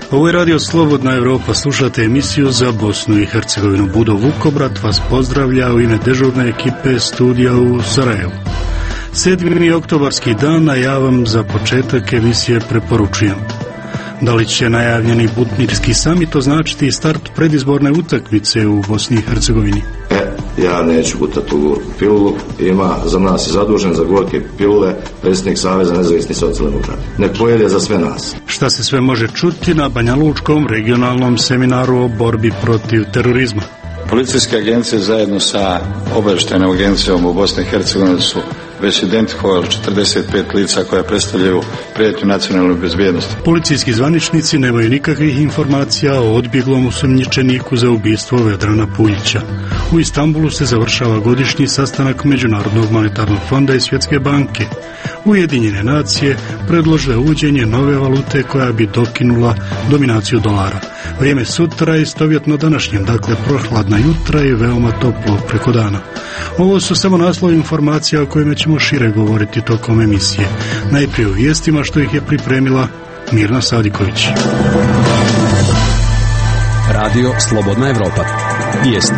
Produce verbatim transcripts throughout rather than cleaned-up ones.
Ovo je Radio Slobodna Evropa, slušate emisiju za Bosnu i Hercegovinu. Budo Vukobrat vas pozdravlja u ime dežurne ekipe studija u Sarajevu. sedmi oktobarski dan, a ja vam za početak emisije preporučujem. Da li će najavljeni Butmirski samit označiti start predizborne utakmice u Bosni i Hercegovini? E, ja neću gutati u gorku pilulu. Ima za nas i zadužen za gorke pilule predsjednik Saveza nezavisnih socijaldemokrata. Ne pojede za sve nas. Šta se sve može čuti na Banjalučkom regionalnom seminaru o borbi protiv terorizma? Policijske agencije zajedno sa obavještajnom agencijom u Bosni i Hercegovini su već identifikovali četrdeset pet lica koja predstavljaju prijetnju nacionalnoj bezbjednosti. Policijski zvaničnici nemaju nikakvih informacija o odbjeglom osumnjičeniku za ubistvo Vedrana Puljića. U Istanbulu se završava godišnji sastanak Međunarodnog monetarnog fonda i Svjetske banke. Ujedinjene nacije predložile uvođenje nove valute koja bi dokinula dominaciju dolara. Vrijeme sutra je istovjetno današnjem, dakle prohladna jutra i veoma toplo preko dana. Ovo su samo naslovi informacija o kojima ćemo šire govoriti tokom emisije. Najprije u vijestima što ih je pripremila Mirna Sadiković. Radio Slobodna Evropa. Vijesti.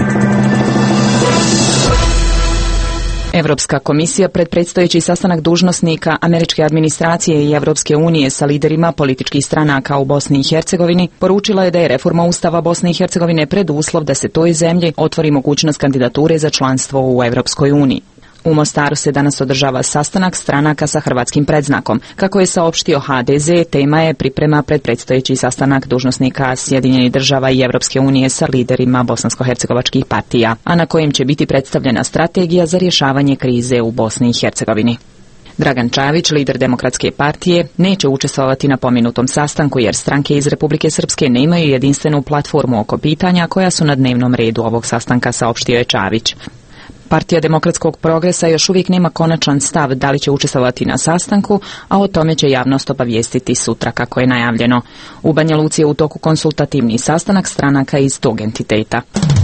Evropska komisija pred predstojeći sastanak dužnosnika američke administracije i Evropske unije sa liderima političkih stranaka u Bosni i Hercegovini poručila je da je reforma Ustava Bosne i Hercegovine preduslov da se toj zemlji otvori mogućnost kandidature za članstvo u Evropskoj uniji. U Mostaru se danas održava sastanak stranaka sa hrvatskim predznakom. Kako je saopštio ha de ze, tema je priprema pred predstojeći sastanak dužnosnika Sjedinjenih država i Evropske unije sa liderima bosansko-hercegovačkih partija, a na kojem će biti predstavljena strategija za rješavanje krize u Bosni i Hercegovini. Dragan Čavić, lider Demokratske partije, neće učestvovati na pomenutom sastanku jer stranke iz Republike Srpske nemaju jedinstvenu platformu oko pitanja koja su na dnevnom redu ovog sastanka, saopštio je Čavić. Partija Demokratskog progresa još uvijek nema konačan stav da li će učestvovati na sastanku, a o tome će javnost obavijestiti sutra kako je najavljeno. U Banja Luci je u toku konsultativni sastanak stranaka iz tog entiteta.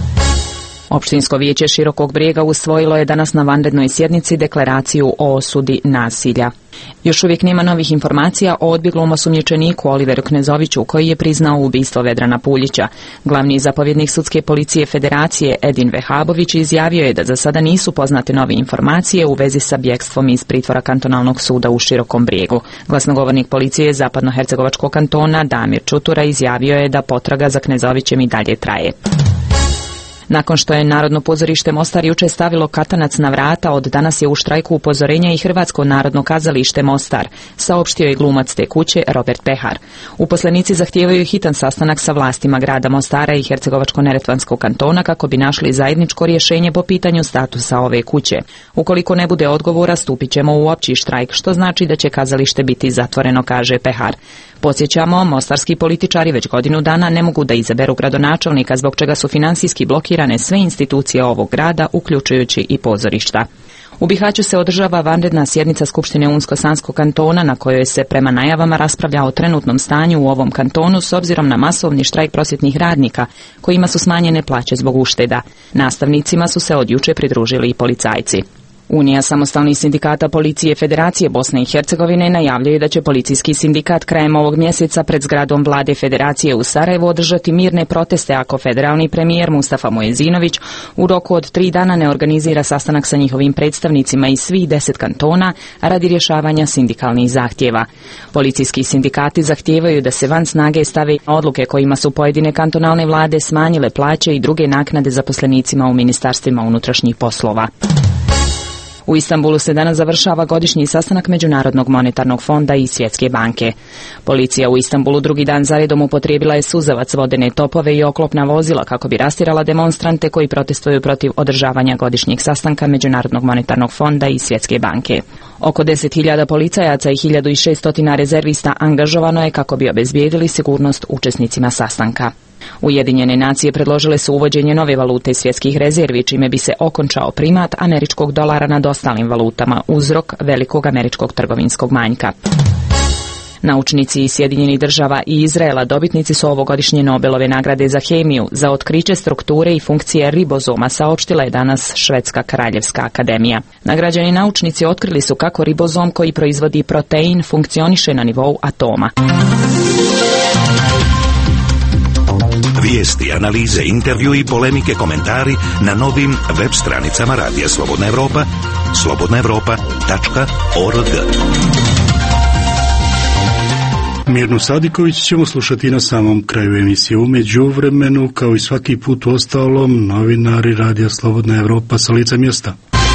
Opštinsko vijeće Širokog Brijega usvojilo je danas na vanrednoj sjednici deklaraciju o osudi nasilja. Još uvijek nema novih informacija o odbjeglom osumnjičeniku Oliveru Knezoviću koji je priznao ubistvo Vedrana Puljića. Glavni zapovjednik sudske policije Federacije Edin Vehabović izjavio je da za sada nisu poznate nove informacije u vezi sa bjegstvom iz pritvora kantonalnog suda u Širokom Brijegu. Glasnogovornik policije Zapadnohercegovačkog kantona Damir Čutura izjavio je da potraga za Knezovićem i dalje traje. Nakon što je Narodno pozorište Mostar jučer stavilo katanac na vrata, od danas je u štrajku upozorenja i Hrvatsko narodno kazalište Mostar, saopštio je glumac te kuće Robert Pehar. Uposlenici zahtijevaju hitan sastanak sa vlastima grada Mostara i Hercegovačko-neretvanskog kantona kako bi našli zajedničko rješenje po pitanju statusa ove kuće. Ukoliko ne bude odgovora, stupit ćemo u opći štrajk, što znači da će kazalište biti zatvoreno, kaže Pehar. Podsjećamo, mostarski političari već godinu dana ne mogu da izaberu gradonačelnika, zbog čega su financijski blokirane sve institucije ovog grada, uključujući i pozorišta. U Bihaću se održava vanredna sjednica Skupštine Unsko-Sanskog kantona na kojoj se prema najavama raspravlja o trenutnom stanju u ovom kantonu s obzirom na masovni štrajk prosvjetnih radnika kojima su smanjene plaće zbog ušteda. Nastavnicima su se od juče pridružili i policajci. Unija samostalnih sindikata policije Federacije Bosne i Hercegovine najavljuje da će policijski sindikat krajem ovog mjeseca pred zgradom vlade Federacije u Sarajevu održati mirne proteste ako federalni premijer Mustafa Mojezinović u roku od tri dana ne organizira sastanak sa njihovim predstavnicima iz svih deset kantona radi rješavanja sindikalnih zahtjeva. Policijski sindikati zahtijevaju da se van snage stave odluke kojima su pojedine kantonalne vlade smanjile plaće i druge naknade zaposlenicima u ministarstvima unutrašnjih poslova. U Istanbulu se danas završava godišnji sastanak Međunarodnog monetarnog fonda i Svjetske banke. Policija u Istanbulu drugi dan zaredom upotrijebila je suzavac, vodene topove i oklopna vozila kako bi rastjerala demonstrante koji protestuju protiv održavanja godišnjeg sastanka Međunarodnog monetarnog fonda i Svjetske banke. Oko deset hiljada policajaca i hiljadu šesto rezervista angažovano je kako bi obezbijedili sigurnost učesnicima sastanka. Ujedinjene nacije predložile su uvođenje nove valute svjetskih rezervi, čime bi se okončao primat američkog dolara nad ostalim valutama, uzrok velikog američkog trgovinskog manjka. Naučnici iz Sjedinjenih država i Izraela dobitnici su ovogodišnje Nobelove nagrade za hemiju za otkriće strukture i funkcije ribozoma, saopštila je danas Švedska kraljevska akademija. Nagrađeni naučnici otkrili su kako ribozom koji proizvodi protein funkcioniše na nivou atoma. Vijesti, analize, intervju i polemike, komentari na novim web stranicama Radija Slobodna Evropa, slobodna evropa tačka org. Mirnu Sadiković ćemo slušati na samom kraju emisije. U međuvremenu, kao i svaki put u ostalom, novinari Radija Slobodna Evropa sa lica mjesta.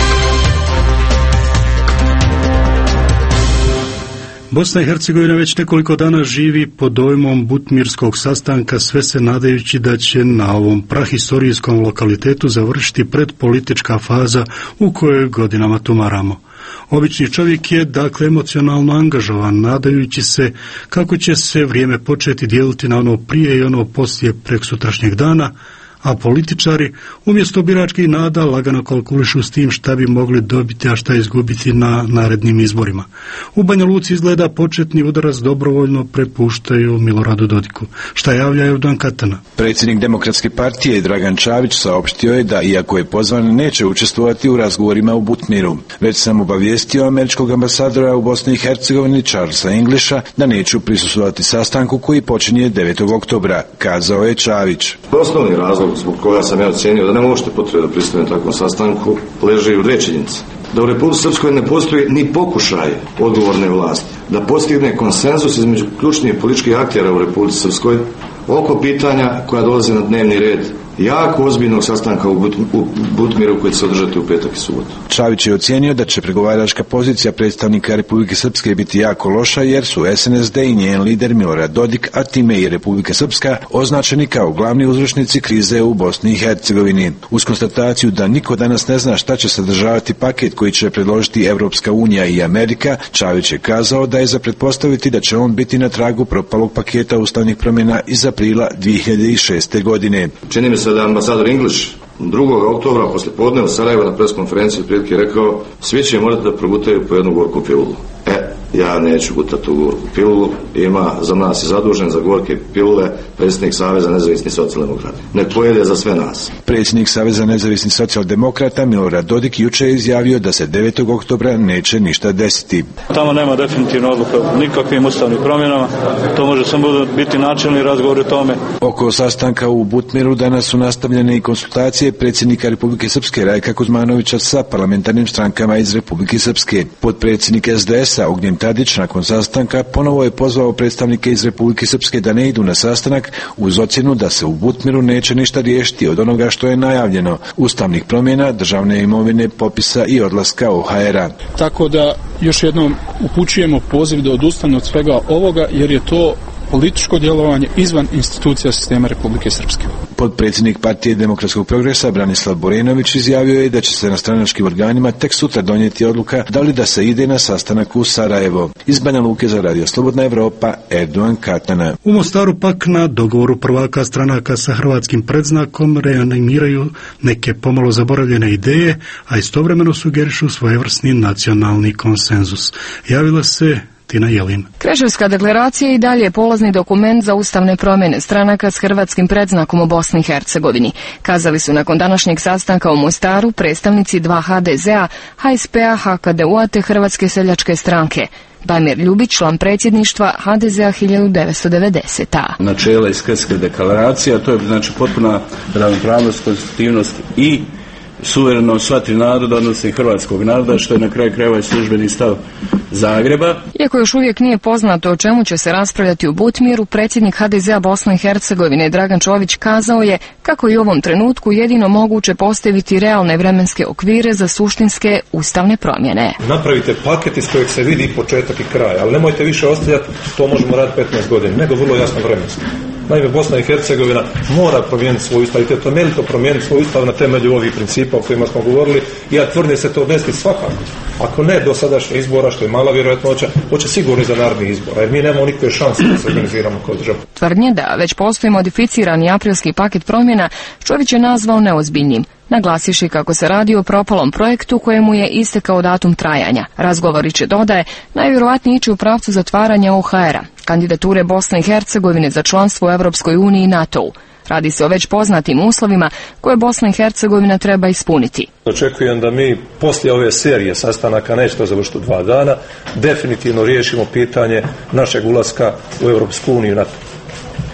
Bosna i Hercegovina već nekoliko dana živi pod dojmom butmirskog sastanka, sve se nadajući da će na ovom prahistorijskom lokalitetu završiti predpolitička faza u kojoj godinama tumaramo. Obični čovjek je dakle emocionalno angažovan, nadajući se kako će se vrijeme početi dijeliti na ono prije i ono poslije preksutrašnjeg dana, a političari umjesto biračkih nada lagano kalkulišu s tim šta bi mogli dobiti, a šta izgubiti na narednim izborima. U Banja Luci izgleda početni udarac dobrovoljno prepuštaju Miloradu Dodiku. Šta javlja Evdan Katana? Predsjednik Demokratske partije Dragan Čavić saopštio je da, iako je pozvan, neće učestvovati u razgovorima u Butmiru. Već sam obavijestio američkog ambasadora u Bosni i Hercegovini Charlesa Englisha da neću prisustvovati sastanku koji počinje devetog oktobra, kazao je Čavić. Osnovni razlog zbog koga sam ja ocenio da ne možete potrebe da pristupim takvom sastanku leži u dvije činjenice. Da u Republici Srpskoj ne postoji ni pokušaj odgovorne vlasti da postigne konsenzus između ključnih političkih aktera u Republici Srpskoj oko pitanja koja dolaze na dnevni red jako ozbiljnog sastanka u, But, u Butmiru koji će se održati u petak i subotu. Čavić je ocijenio da će pregovaračka pozicija predstavnika Republike Srpske biti jako loša jer su S N S D i njen lider Milorad Dodik, a time i Republika Srpska, označeni kao glavni uzročnici krize u Bosni i Hercegovini. Uz konstataciju da niko danas ne zna šta će sadržavati paket koji će predložiti Evropska unija i Amerika, Čavić je kazao da je za pretpostaviti da će on biti na tragu propalog paketa ustavnih promjena iz aprila dvije hiljade šeste. godine. Čini mi se da ambasador English drugog oktobra posle podne u Sarajevu na preskonferenciji prilike rekao svi će morati da progutaju po jednu gorku pilulu. E, ja neću gutati tu gorku pilulu, ima za nas i zadužen za gorke pilule predsjednik Saveza nezavisnih socijaldemokrata. Ne pojede za sve nas. Predsjednik Saveza nezavisnih socijaldemokrata Milorad Dodik juče je izjavio da se devetog oktobra neće ništa desiti. Tamo nema definitivno odluka nikakvim ustavnim promjenama, to može samo biti načelni razgovor o tome. Oko sastanka u Butmiru danas su nastavljene i konsultacije predsjednika Republike Srpske Rajka Kuzmanovića sa parlamentarnim strankama iz Republike Srpske. Potpredsjednik S D S-a Ognjen Tadić nakon sastanka ponovo je pozvao predstavnike iz Republike Srpske da ne idu na sastanak uz ocjenu da se u Butmiru neće ništa riješiti od onoga što je najavljeno, ustavnih promjena, državne imovine, popisa i odlaska O H R-a. Tako da još jednom upućujemo poziv da odustane od svega ovoga jer je to političko djelovanje izvan institucija sistema Republike Srpske. Potpredsjednik Partije Demokratskog progresa Branislav Borenović izjavio je da će se na stranačkim organima tek sutra donijeti odluka da li da se ide na sastanak u Sarajevo. Iz Banja Luke za Radio Slobodna Evropa, Erdogan Katana. U Mostaru pak na dogovoru prvaka stranaka sa hrvatskim predznakom reanimiraju neke pomalo zaboravljene ideje, a istovremeno sugerišu svojevrsni nacionalni konsenzus. Javila se Tina Jelin. Kreševska deklaracija i dalje je polazni dokument za ustavne promjene stranaka s hrvatskim predznakom u Bosni i Hercegovini. Kazali su nakon današnjeg sastanka u Mostaru predstavnici dva H D Z-a, H S P-a, H K D U-a te Hrvatske seljačke stranke. Damir Ljubić, član predsjedništva H D Z-a hiljadu devetsto devedesete. Načela iz Krševske deklaracije, a to je znači potpuna ravnopravnost, konstitutivnost i suvereno sva tri naroda, odnosno i hrvatskog naroda, što je na kraju krajeva i službeni stav Zagreba. Iako još uvijek nije poznato o čemu će se raspravljati u Butmiru, predsjednik H D Z-a Bosne i Hercegovine Dragan Čović kazao je kako je u ovom trenutku jedino moguće postaviti realne vremenske okvire za suštinske ustavne promjene. Napravite paket iz kojeg se vidi početak i kraj, ali nemojte više ostavljati to možemo raditi petnaest godina, nego vrlo jasno vremenski. Naime, Bosna i Hercegovina mora promijeniti svoj ustav i te temeljito promijeniti svoj ustav na temelju ovih principa o kojima smo govorili i ja tvrdim se to desiti svakako. Ako ne do sadašnjih izbora, što je mala vjerojatnoća, hoće sigurno za narednih izbora, jer mi nemamo nikakve šanse da se organiziramo kao država. Tvrdnje da već postoji modificirani aprilski paket promjena Čović je nazvao neozbiljnim, naglasiši kako se radi o propalom projektu kojemu je istekao datum trajanja. Razgovori će, dodaje, najvjerojatnije ići u pravcu zatvaranja O H R-a, kandidature Bosne i Hercegovine za članstvo u Europskoj uniji i NATO-u. Radi se o već poznatim uslovima koje Bosna i Hercegovina treba ispuniti. Očekujem da mi poslije ove serije sastanaka, neće to završiti dva dana, definitivno riješimo pitanje našeg ulaska u Europsku uniju i NATO.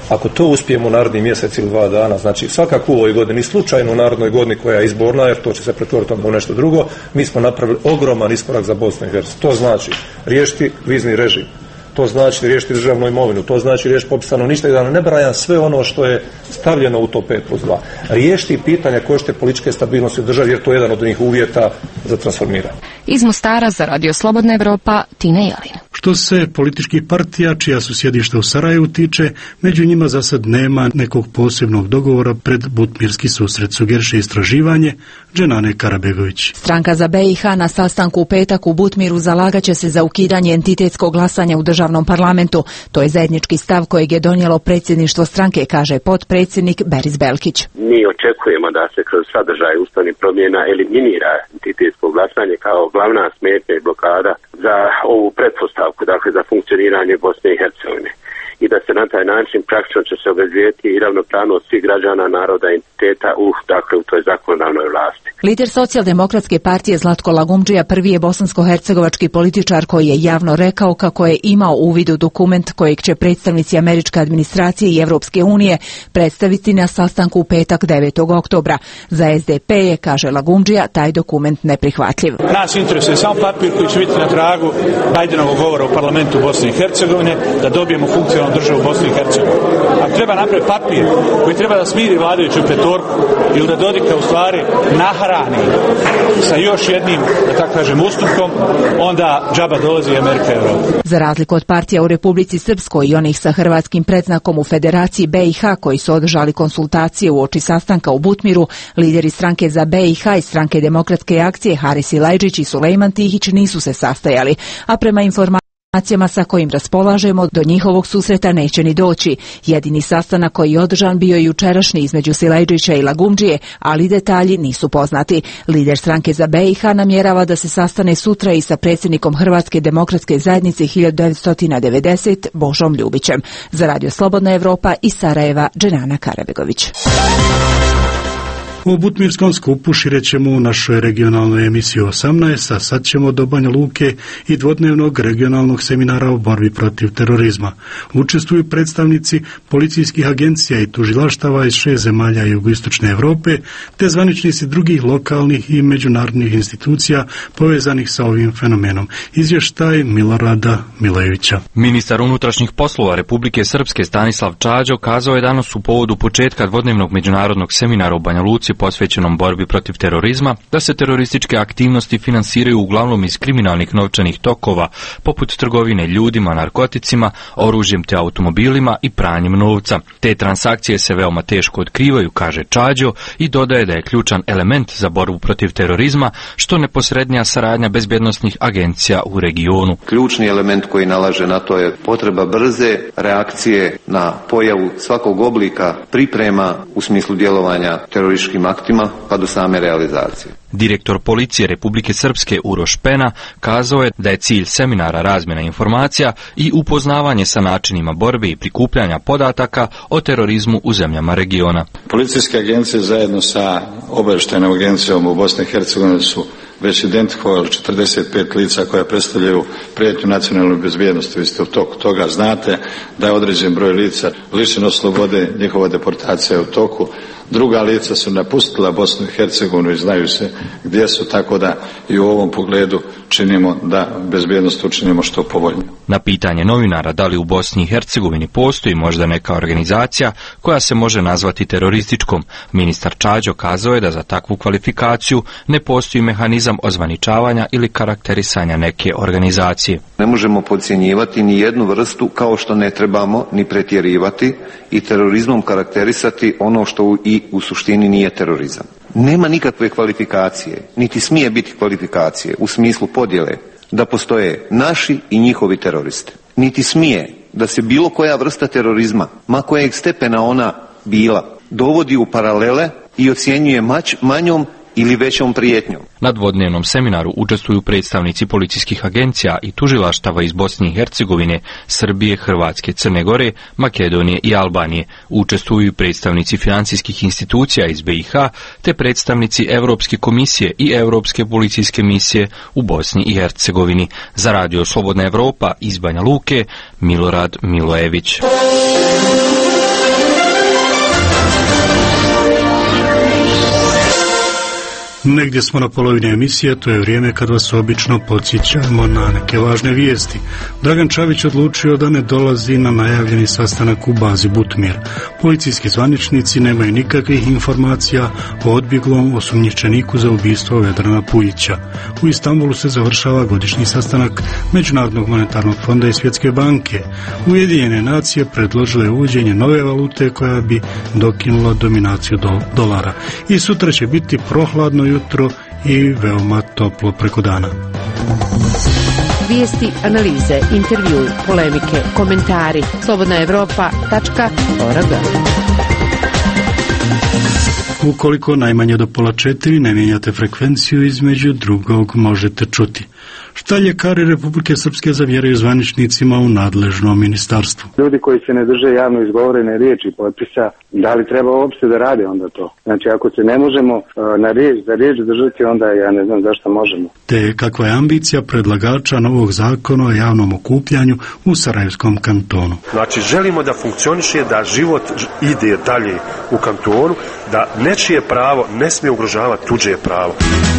Ako to uspijemo u naredni mjesec ili dva dana, znači svakako u ovoj godini, slučajno u narodnoj godini koja je izborna, jer to će se pretvoriti u nešto drugo, mi smo napravili ogroman iskorak za Bosnu i Hercegovinu. To znači riješiti vizni režim, to znači riješiti državnu imovinu, to znači riješiti popis stanovništva i da ne brajam sve ono što je stavljeno u to pet plus dva. Riješiti pitanja košte političke stabilnosti u državi, jer to je jedan od njih uvjeta za transformiranje. Iz Mostara za Radio Slobodna Evropa, Tina Jelin. Što se političkih partija čija su sjedišta u Sarajevu tiče, među njima za sad nema nekog posebnog dogovora pred Butmirski susret, sugeriše istraživanje Dženane Karabegović. Stranka za B i H na sastanku u petak u Butmiru zalagaće se za ukidanje entitetskog glasanja u državnom parlamentu. To je zajednički stav kojeg je donijelo predsjedništvo stranke, kaže potpredsjednik Beris Belkić. Mi očekujemo da se kroz sadržaj ustavnih promjena eliminira entitetsko glasanje kao glavna smetnja i blokada za ovu pretpostavku, dakle za funkcioniranje Bosne i Hercegovine. I da se na taj način praktično će se obezvijeti i ravnopravnost svih građana, naroda i entiteta u, dakle, u toj zakonodavnoj vlasti. Lider socijaldemokratske partije Zlatko Lagumdžija prvi je bosansko-hercegovački političar koji je javno rekao kako je imao uvid u dokument kojeg će predstavnici američke administracije i Evropske unije predstaviti na sastanku u petak devetog oktobra. Za S D P je, kaže Lagumdžija, taj dokument neprihvatljiv. Nas interesuje samo papir koji će biti na tragu Bajdenovog govora u parlamentu Bosne i Hercegovine, da dobijemo funkcionalnu državu Bosne i Hercegovine. Ako treba napraviti papir koji treba da smiri vladajuću petorku ili da Dodika u stvari nahrani sa još jednim, da tako kažem, ustupkom, onda džaba dolazi Amerika i Evropa. Za razliku od partija u Republici Srpskoj i onih sa hrvatskim predznakom u Federaciji B i H koji su održali konsultacije uoči sastanka u Butmiru, lideri stranke za B i H i stranke Demokratske akcije Haris Ilajđić i Sulejman Tihić nisu se sastajali, a prema informacijama Informacijama sa kojim raspolažemo do njihovog susreta neće ni doći. Jedini sastanak koji je održan bio je jučerašnji između Silajđića i Lagumdžije, ali detalji nisu poznati. Lider stranke za B i H namjerava da se sastane sutra i sa predsjednikom Hrvatske demokratske zajednice hiljadu devetsto devedesete Božom Ljubićem. Za Radio Slobodna Evropa iz Sarajeva, Dženana Karabegović. U Butmirskom skupu širećemo u našoj regionalnoj emisiji osamnaest, a sad ćemo do Banja Luke i dvodnevnog regionalnog seminara o borbi protiv terorizma. Učestvuju predstavnici policijskih agencija i tužilaštava iz šest zemalja jugoistočne Europe, te zvaničnici drugih lokalnih i međunarodnih institucija povezanih sa ovim fenomenom. Izvještaj Milorada Milojevića. Ministar unutrašnjih poslova Republike Srpske Stanislav Čađo kazao je danas u povodu početka dvodnevnog međunarodnog seminara u Banja Luci posvećenom borbi protiv terorizma, da se terorističke aktivnosti finansiraju uglavnom iz kriminalnih novčanih tokova, poput trgovine ljudima, narkoticima, oružjem te automobilima i pranjem novca. Te transakcije se veoma teško otkrivaju, kaže Čađo, i dodaje da je ključan element za borbu protiv terorizma što neposrednija saradnja bezbjednosnih agencija u regionu. Ključni element koji nalaže na to je potreba brze reakcije na pojavu svakog oblika priprema u smislu djelovanja terorističkim aktima pa do same realizacije. Direktor policije Republike Srpske Uroš Pena kazao je da je cilj seminara razmjena informacija i upoznavanje sa načinima borbe i prikupljanja podataka o terorizmu u zemljama regiona. Policijske agencije zajedno sa obavještajnom agencijom u Bosni i Hercegovini su već identifikovali četrdeset pet lica koja predstavljaju prijetnju nacionalnoj bezbjednosti. Vi ste u toku toga znate da je određen broj lica lišeno slobode, njihova deportacija je u toku. Druga lica su napustila Bosnu i Hercegovinu i znaju se gdje su, tako da i u ovom pogledu činimo da bezbjednost učinimo što povoljnije. Na pitanje novinara da li u Bosni i Hercegovini postoji možda neka organizacija koja se može nazvati terorističkom, ministar Čađo kazao je da za takvu kvalifikaciju ne postoji mehanizam ozvaničavanja ili karakterisanja neke organizacije. Ne možemo podcjenjivati ni jednu vrstu, kao što ne trebamo ni pretjerivati i terorizmom karakterisati ono što i u suštini nije terorizam. Nema nikakve kvalifikacije, niti smije biti kvalifikacije u smislu podjele da postoje naši i njihovi teroristi. Niti smije da se bilo koja vrsta terorizma, ma kojeg stepena ona bila, dovodi u paralele i ocjenjuje mać, manjom ili većom prijetnjom. Na dvodnevnom seminaru učestvuju predstavnici policijskih agencija i tužilaštava iz Bosne i Hercegovine, Srbije, Hrvatske, Crne Gore, Makedonije i Albanije. Učestvuju predstavnici financijskih institucija iz B i H, te predstavnici Europske komisije i Europske policijske misije u Bosni i Hercegovini. Za Radio Slobodna Evropa iz Banja Luke, Milorad Milojević. Negdje smo na polovini emisije, to je vrijeme kad vas obično podsjećamo na neke važne vijesti. Dragan Čavić odlučio da ne dolazi na najavljeni sastanak u bazi Butmir. Policijski zvaničnici nemaju nikakvih informacija o odbjeglom osumnjičeniku za ubistvo Vedrana Puljića. U Istanbulu se završava godišnji sastanak Međunarodnog monetarnog fonda i Svjetske banke. Ujedinjene nacije predložile uvođenje nove valute koja bi dokinula dominaciju do- dolara. I sutra će biti prohladno jutro i veoma toplo preko dana. Vijesti, analize, intervju, polemike, komentari. slobodna evropa tačka org. Ukoliko najmanje do pola četiri ne mijenjate frekvenciju, između drugog možete čuti šta ljekari Republike Srpske zavjeraju zvaničnicima u nadležnom ministarstvu. Ljudi koji se ne drže javno izgovorene riječi potpisa, da li treba uopšte da rade onda to? Znači ako se ne možemo uh, na riječ za riječ držati, onda ja ne znam zašto možemo. Te kakva je ambicija predlagača novog zakona o javnom okupljanju u Sarajevskom kantonu. Znači želimo da funkcioniše, da život ide dalje u kantonu, da nečije pravo ne smije ugrožavati tuđe pravo.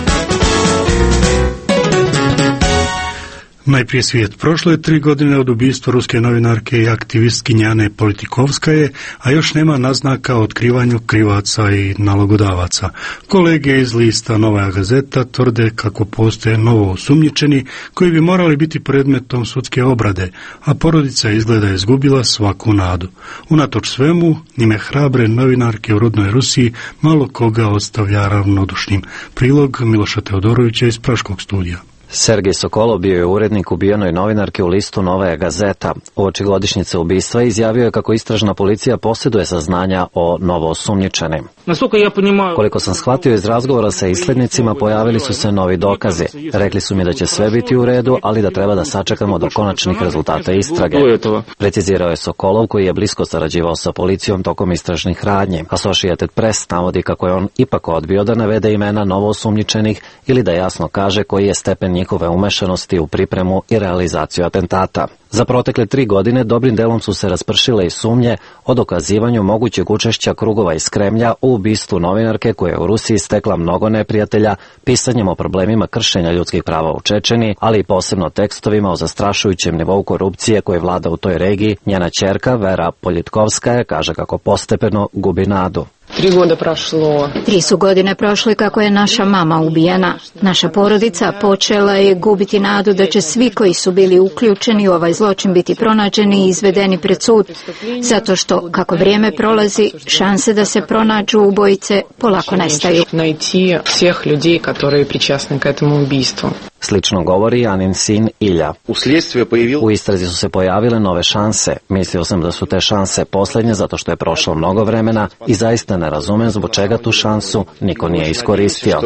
Najprije svijet. Prošlo je tri godine od ubistva ruske novinarke i aktivistkinje Ane Politikovskaje, a još nema naznaka o otkrivanju krivaca i nalogodavaca. Kolege iz lista Novaja gazeta tvrde kako postoje novo osumnjičeni koji bi morali biti predmetom sudske obrade, a porodica izgleda je izgubila svaku nadu. Unatoč svemu, ime hrabre novinarke u rodnoj Rusiji malo koga ostavlja ravnodušnim. Prilog Miloša Teodorovića iz Praškog studija. Sergej Sokolov bio je urednik ubijenoj novinarke u listu Novaja gazeta. Uoči godišnjice ubistva izjavio je kako istražna policija posjeduje saznanja o novoosumnjičenim. Koliko sam shvatio iz razgovora sa islednicima, pojavili su se novi dokazi. Rekli su mi da će sve biti u redu, ali da treba da sačekamo do konačnih rezultata istrage. Precizirao je Sokolov, koji je blisko sarađivao sa policijom tokom istražnih radnji. Associated Press navodi kako je on ipak odbio da navede imena novoosumnjičenih ili da jasno kaže koji je stepen njihove umešanosti u pripremu i realizaciju atentata. Za protekle tri godine dobrim delom su se raspršile i sumnje o dokazivanju mogućeg učešća krugova iz Kremlja u ubistvu novinarke koja je u Rusiji stekla mnogo neprijatelja pisanjem o problemima kršenja ljudskih prava u Čečeni, ali i posebno tekstovima o zastrašujućem nivou korupcije koji vlada u toj regiji. Njena ćerka Vera Politkovskaja kaže kako postepeno gubi nadu. Tri godine prošlo. Tri su godine prošle kako je naša mama ubijena. Naša porodica počela je gubiti nadu da će svi koji su bili uključeni u ovaj zločin biti pronađeni i izvedeni pred sud. Zato što, kako vrijeme prolazi, šanse da se pronađu ubojice polako nestaju. Najti svih ljudi koji pričasni k этому ubistvu. Slično govori Anin sin Ilja. U istrazi su se pojavile nove šanse. Mislio sam da su te šanse posljednje zato što je prošlo mnogo vremena i zaista ne razumem zbog čega tu šansu niko nije iskoristio.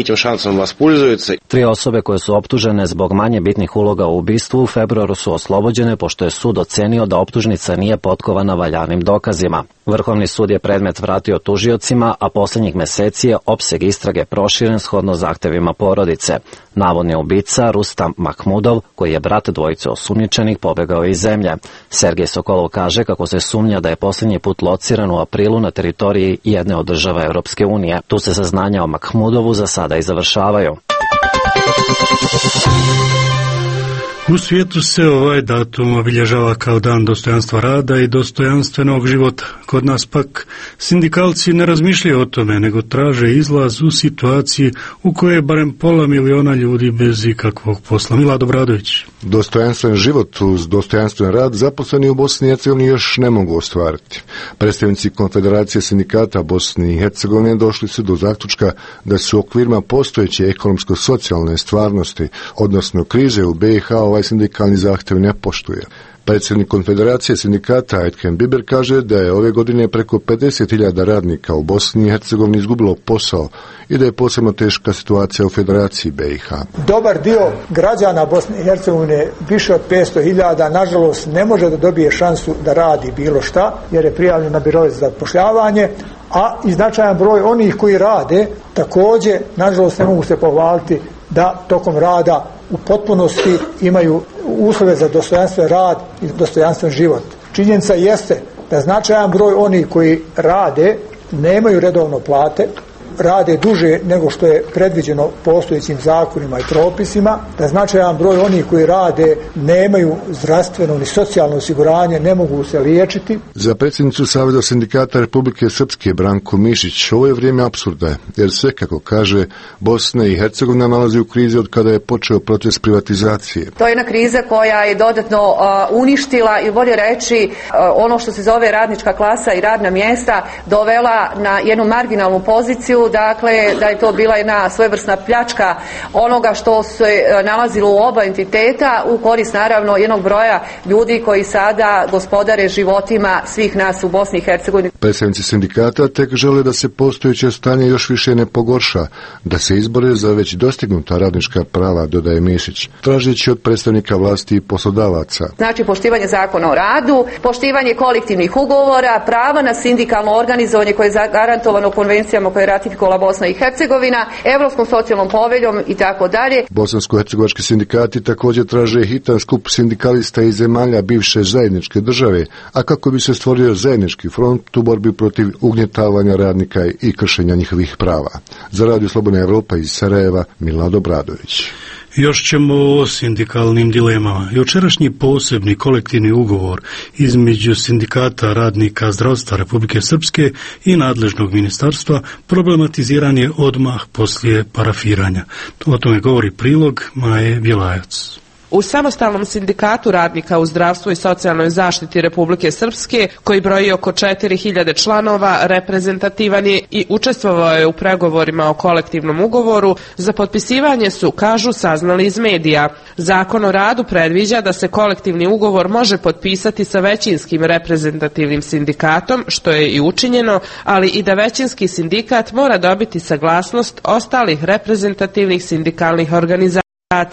Tri osobe koje su optužene zbog manje bitnih uloga u ubistvu u februaru su oslobođene pošto je sud ocenio da optužnica nije potkovana valjanim dokazima. Vrhovni sud je predmet vratio tužiocima, a posljednjih meseci je opseg istrage proširen shodno zahtevima porodice. Navodni ubica Rustam Mahmudov, koji je brat dvojice osumnjičenih, pobegao iz zemlje. Sergej Sokolov kaže kako se sumnja da je posljednji put lociran u aprilu na teritoriji jedne od država Europske unije. Tu se saznanja o Mahmudovu za sada i završavaju. U svijetu se ovaj datum obilježava kao dan dostojanstva rada i dostojanstvenog života. Kod nas pak sindikalci ne razmišljaju o tome, nego traže izlaz u situaciji u kojoj je barem pola miliona ljudi bez ikakvog posla. Milad Obradović. Dostojanstven život uz dostojanstven rad zaposleni u Bosni i Hercegovini još ne mogu ostvariti. Predstavnici Konfederacije sindikata Bosne i Hercegovine došli su do zaključka da su u okvirima postojeće ekonomsko-socijalne stvarnosti, odnosno krize u B i H, ovaj sindikalni zahtjev ne poštuje. Predsjednik Konfederacije sindikata Ajtken Biber kaže da je ove godine preko pedeset hiljada radnika u Bosni i Hercegovini izgubilo posao i da je posebno teška situacija u Federaciji B i H. Dobar dio građana Bosne i Hercegovine, više od petsto hiljada, nažalost ne može da dobije šansu da radi bilo šta jer je prijavljen na birove za zapošljavanje, a i značajan broj onih koji rade također, nažalost, ne mogu se pohvaliti da tokom rada u potpunosti imaju uslove za dostojanstven rad i dostojanstven život. Činjenica jeste da značajan broj onih koji rade nemaju redovno plate, rade duže nego što je predviđeno postojećim zakonima i propisima, da značajan broj onih koji rade nemaju zdravstveno ni socijalno osiguranje, ne mogu se liječiti. Za predsjednicu Saveza sindikata Republike Srpske Branku Mišić ovo je vrijeme apsurda, jer sve, kako kaže, Bosna i Hercegovina nalazi u krizi od kada je počeo proces privatizacije. To je jedna kriza koja je dodatno uh, uništila, ili bolje reći, uh, ono što se zove radnička klasa i radna mjesta dovela na jednu marginalnu poziciju, dakle da je to bila jedna svojevrsna pljačka onoga što se uh, nalazilo u oba entiteta u korist naravno jednog broja ljudi koji sada gospodare životima svih nas u Bosni i Hercegovini. Predstavnici sindikata tek žele da se postojeće stanje još više ne pogorša, da se izbore za već dostignuta radnička prava, dodaje Mišić, tražeći od predstavnika vlasti i poslodavaca. Znači poštivanje zakona o radu, poštivanje kolektivnih ugovora, prava na sindikalno organizovanje koje je zagarantovano konvencijama koje je ratifikovala Bosna i Hercegovina, Evropskom socijalnom poveljom i tako dalje. Bosansko-hercegovački sindikati također traže hitan skup sindikalista iz zemalja bivše zajedničke države, a kako bi se stvorio zajednički front u borbi protiv ugnjetavanja radnika i kršenja njihovih prava. Za Radio Slobodna Evropa iz Sarajeva, Milado Bradović. Još ćemo o sindikalnim dilemama. Jučerašnji posebni kolektivni ugovor između sindikata radnika zdravstva Republike Srpske i nadležnog ministarstva problematiziran je odmah poslije parafiranja. O tome govori prilog Maje Bjelajac. U samostalnom sindikatu radnika u zdravstvu i socijalnoj zaštiti Republike Srpske, koji broji oko četiri hiljade članova, reprezentativan je i učestvovao je u pregovorima o kolektivnom ugovoru. Za potpisivanje su, kažu, saznali iz medija. Zakon o radu predviđa da se kolektivni ugovor može potpisati sa većinskim reprezentativnim sindikatom, što je i učinjeno, ali i da većinski sindikat mora dobiti saglasnost ostalih reprezentativnih sindikalnih organizacija,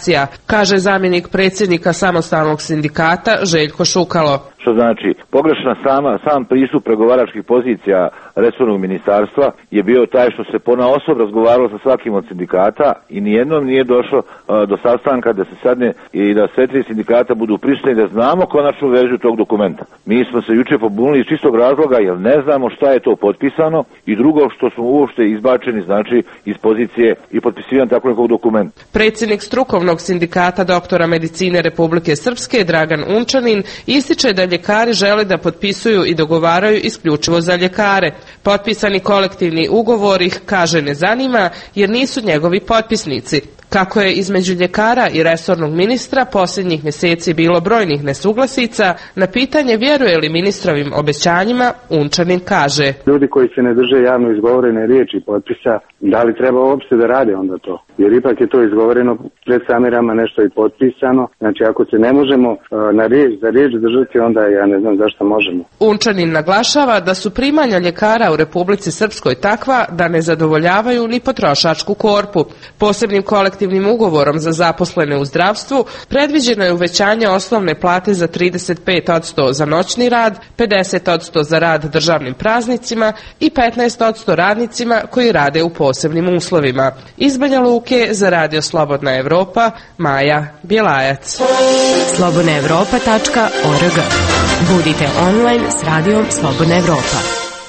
kaže zamjenik predsjednika samostalnog sindikata Željko Šukalo. Što znači, pogrešna sama, sam pristup pregovaračkih pozicija resornog ministarstva je bio taj što se ponaosob razgovaralo sa svakim od sindikata i nijednom nije došlo uh, do sastanka da se sadne i da sve tri sindikata budu prisutni da znamo konačnu verziju tog dokumenta. Mi smo se juče pobunili iz čistog razloga jer ne znamo šta je to potpisano i drugo što smo uopšte izbačeni, znači iz pozicije i potpisivan tako nekog dokumenta. Predsjednik strukovnog sindikata doktora medicine Republike Srpske Dragan Unčanin ističe da ljekari žele da potpisuju i dogovaraju isključivo za ljekare. Potpisani kolektivni ugovor ih, kaže, ne zanima jer nisu njegovi potpisnici. Kako je između ljekara i resornog ministra posljednjih mjeseci bilo brojnih nesuglasica, na pitanje vjeruje li ministrovim obećanjima, Unčanin kaže: Ljudi koji se ne drže javno izgovorene riječi potpisa, da li treba uopšte da rade onda to? Jer ipak je to izgovoreno pred kamerama, nešto i potpisano. Znači ako se ne možemo uh, na riječ za riječ držati, onda ja ne znam zašto možemo. Unčanin naglašava da su primanja ljekara u Republici Srpskoj takva da ne zadovoljavaju ni potrošačku korpu. Posebnim kolektivnim ugovorom za zaposlene u zdravstvu predviđeno je uvećanje osnovne plate za trideset pet posto za noćni rad, pedeset posto za rad državnim praznicima i petnaest posto radnicima koji rade u posebnim uslovima. Iz Banja Luke za Radio Slobodna Evropa, Maja Bjelajac. slobodna evropa tačka org. Budite online s Radijom Slobodna Evropa.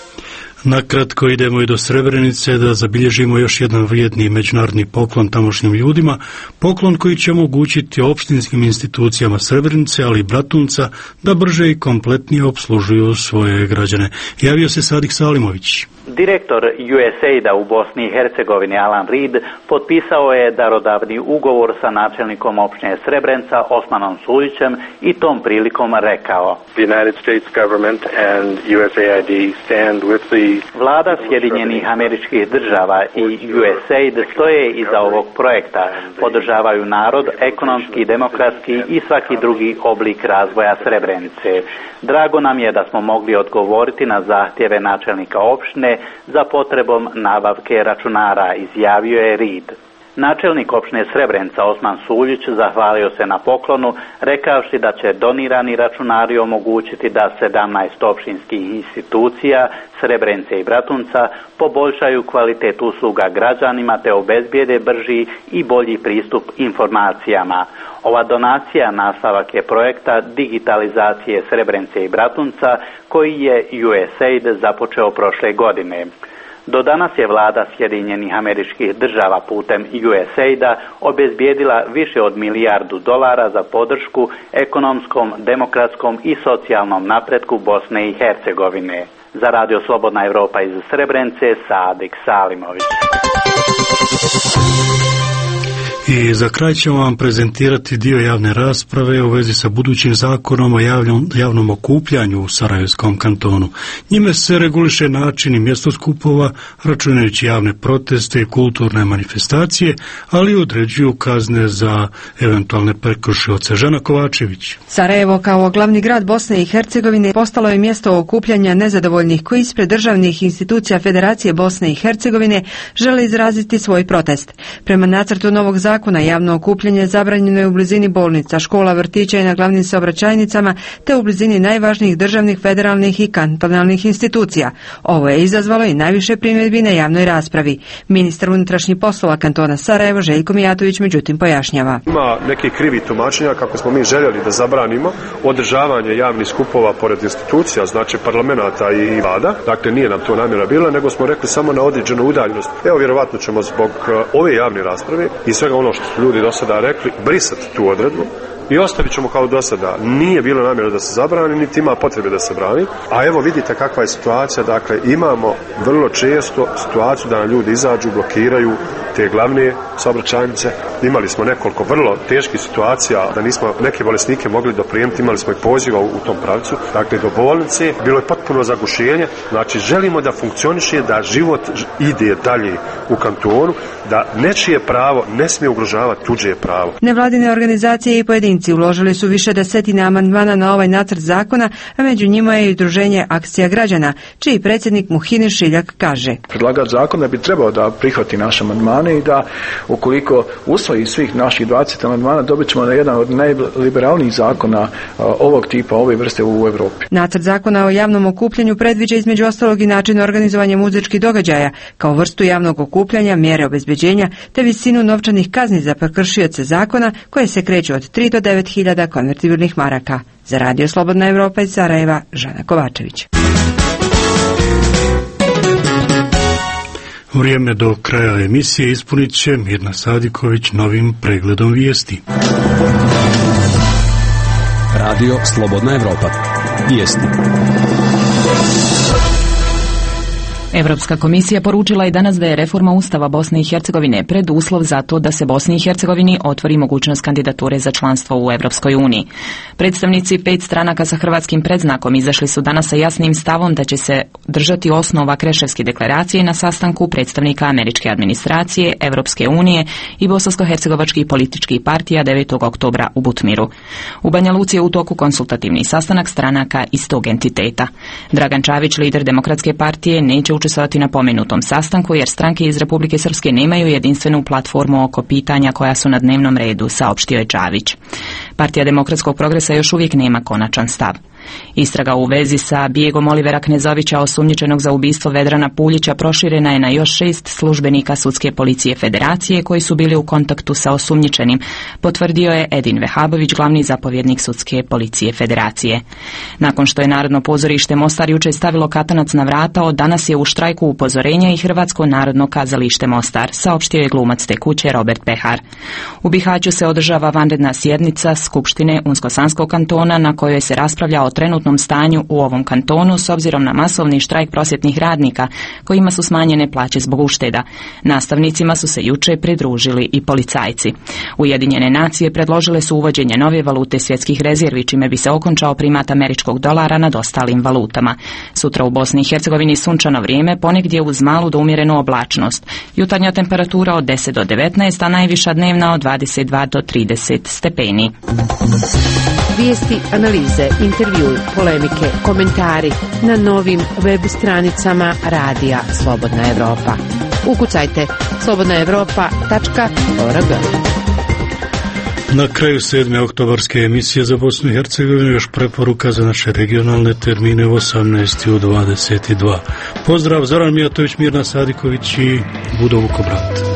Nakratko idemo i do Srebrenice da zabilježimo još jedan vrijedni međunarodni poklon tamošnjim ljudima, poklon koji će omogućiti opštinskim institucijama Srebrenice, ali i Bratunca, da brže i kompletnije obslužuju svoje građane. Javio se Sadik Salimović. Direktor U S A I D-a u Bosni i Hercegovini Alan Reed potpisao je darodavni ugovor sa načelnikom opštine Srebrenica Osmanom Suljićem i tom prilikom rekao: The United States government and U S A I D stand with the Vlada Sjedinjenih Američkih Država i U S A I D stoje iza ovog projekta, podržavaju narod, ekonomski, demokratski i svaki drugi oblik razvoja Srebrenice. Drago nam je da smo mogli odgovoriti na zahtjeve načelnika opštine za potrebom nabavke računara, izjavio je Reed. Načelnik opštine Srebrenica Osman Suljić zahvalio se na poklonu, rekavši da će donirani računari omogućiti da sedamnaest opštinskih institucija Srebrenice i Bratunca poboljšaju kvalitet usluga građanima te obezbijede brži i bolji pristup informacijama. Ova donacija nastavak je projekta digitalizacije Srebrenice i Bratunca koji je U S A I D započeo prošle godine. Do danas je vlada Sjedinjenih Američkih Država putem U S A I D-a obezbijedila više od milijardu dolara za podršku ekonomskom, demokratskom i socijalnom napretku Bosne i Hercegovine. Za Radio Slobodna Evropa iz Srebrenice, Sadik Salimović. I za kraj ćemo vam prezentirati dio javne rasprave u vezi sa budućim zakonom o javnom, javnom okupljanju u Sarajevskom kantonu. Njime se reguliše način i mjesto skupova, računajući javne proteste i kulturne manifestacije, ali određuju kazne za eventualne prekršioce. Žana Kovačević. Sarajevo kao glavni grad Bosne i Hercegovine postalo je mjesto okupljanja nezadovoljnih koji ispred državnih institucija Federacije Bosne i Hercegovine žele izraziti svoj protest. Prema nacrtu novog zakona Zakona javno okupljanje zabranjeno je u blizini bolnica, škola, vrtića i na glavnim saobraćajnicama, te u blizini najvažnijih državnih, federalnih i kantonalnih institucija. Ovo je izazvalo i najviše primjedbi na javnoj raspravi. Ministar unutrašnjih poslova kantona Sarajevo Željko Mijatović međutim pojašnjava. Ima neki krivi tumačenja kako smo mi željeli da zabranimo održavanje javnih skupova pored institucija, znači parlamenta i vlada. Dakle, nije nam to namjera bila, nego smo rekli samo na određenu udaljenost. Evo, vjerovatno ćemo zbog ove javne rasprave i svega ono što su ljudi do sada rekli, brisati tu odredbu i ostavit ćemo kao do sada. Nije bilo namjera da se zabrani, niti ima potrebe da se brani. A evo vidite kakva je situacija, dakle imamo vrlo često situaciju da nam ljudi izađu, blokiraju te glavne saobraćajnice. Imali smo nekoliko vrlo teških situacija da nismo neke bolesnike mogli doprijemiti, imali smo i poziva u, u tom pravcu. Dakle, do bolnice bilo je potpuno zagušenje. Znači, želimo da funkcioniše, da život ide dalje u kantonu, da nečije pravo ne smije ugrožavati tuđe pravo. Nevladine organizacije i pojedinci uložili su više desetina amandmana na ovaj nacrt zakona, a među njima je i udruženje Akcija građana, čiji predsjednik Muhine Šiljak kaže. Predlagač zakona bi trebao da prihvati naše amandmane i da ukoliko usvoji svih naših dvadeset amandmana dobit ćemo na jedan od najliberalnijih zakona ovog tipa, ove vrste u Europi. Nacrt zakona o javnom okupljanju predviđa između ostalog i način organizovanja muzičkih događaja, kao vrstu javnog okupljanja, mjere obezbeđenja te visinu novčanih kazni za prekršioce zakona koje se kreću od tri do devet hiljada konvertibilnih maraka. Za Radio Slobodna Evropa iz Sarajeva, Žana Kovačević. Vrijeme do kraja emisije ispunit će Mirna Sadiković novim pregledom vijesti. Radio Slobodna Evropa. Vijesti. Evropska komisija poručila je danas da je reforma Ustava Bosne i Hercegovine preduslov za to da se Bosni i Hercegovini otvori mogućnost kandidature za članstvo u Evropskoj uniji. Predstavnici pet stranaka sa hrvatskim predznakom izašli su danas sa jasnim stavom da će se držati osnova Kreševske deklaracije na sastanku predstavnika američke administracije, Evropske unije i bosansko-hercegovačkih političkih partija devetog oktobra u Butmiru. U Banja Luci je u toku konsultativni sastanak stranaka iz tog entiteta. Dragan Čavić, lider Demokratske partije, neće učestvovati na pomenutom sastanku jer stranke iz Republike Srpske nemaju jedinstvenu platformu oko pitanja koja su na dnevnom redu, saopštio je Čavić. Partija Demokratskog progresa još uvijek nema konačan stav. Istraga u vezi sa bijegom Olivera Knezovića, osumnjičenog za ubistvo Vedrana Puljića, proširena je na još šest službenika Sudske policije Federacije koji su bili u kontaktu sa osumnjičenim, potvrdio je Edin Vehabović, glavni zapovjednik Sudske policije Federacije. Nakon što je Narodno pozorište Mostar jučer stavilo katanac na vrata, od danas je u štrajku upozorenja i Hrvatsko narodno kazalište Mostar, saopštio je glumac te kuće Robert Pehar. U Bihaću se održava vanredna sjednica Skupštine Unsko-Sanskog kantona na kojoj se raspravlja o trenutnom stanju u ovom kantonu s obzirom na masovni štrajk prosvjetnih radnika kojima su smanjene plaće zbog ušteda. Nastavnicima su se juče pridružili i policajci. Ujedinjene nacije predložile su uvođenje nove valute svjetskih rezervi, čime bi se okončao primat američkog dolara nad ostalim valutama. Sutra u Bosni i Hercegovini sunčano vrijeme, ponegdje uz malu do umjerenu oblačnost. Jutarnja temperatura od deset do devetnaest, a najviša dnevna od dvadeset dva do trideset stepeni. Vijesti, analize, intervju, polemike, komentari na novim web stranicama Radija Slobodna Evropa. Ukucajte slobodna evropa tačka org. Na kraju sedme oktobarske emisije za Bosnu i Hercegovinu još preporuka za naše regionalne termine u osamnaest i u dvadeset dva. Pozdrav, Zoran Mijatović, Mirna Sadiković i Budo Vukobrat.